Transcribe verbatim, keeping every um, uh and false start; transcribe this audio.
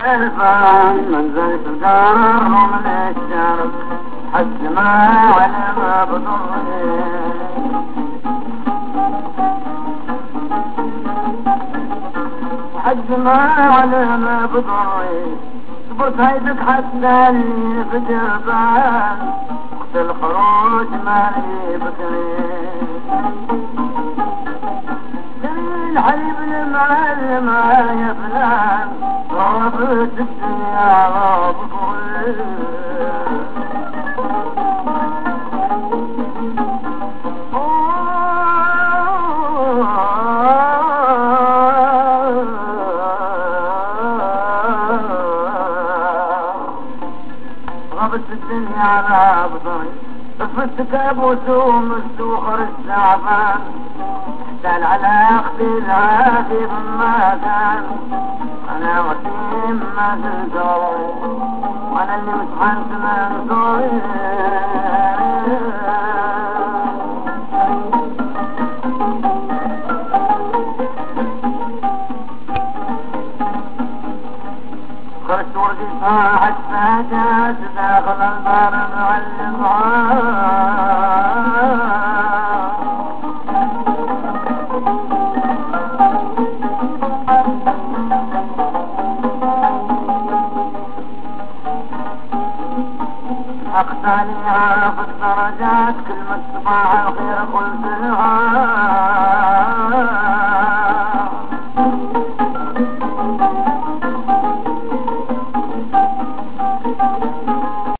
الفان منزلت الدار من الشرق حد ما على ما بضرني حد ما على ما بضرني صبرت هيدك حتى اللي في جبال وقت الخروج مالي بكري الحليب المعلم يا فلان رابط الدنيا رابط رابط الدنيا رابط طفت كابوس ومستوخر السعفان دال على اختي العافي ما كان انا وسيم ما تنسوي وانا اللي متحنت من زوي خرجت وردي صاحت فاتات داخل البار معلم أقتنيها في الدرجات كلمة صباح الخير قلت لها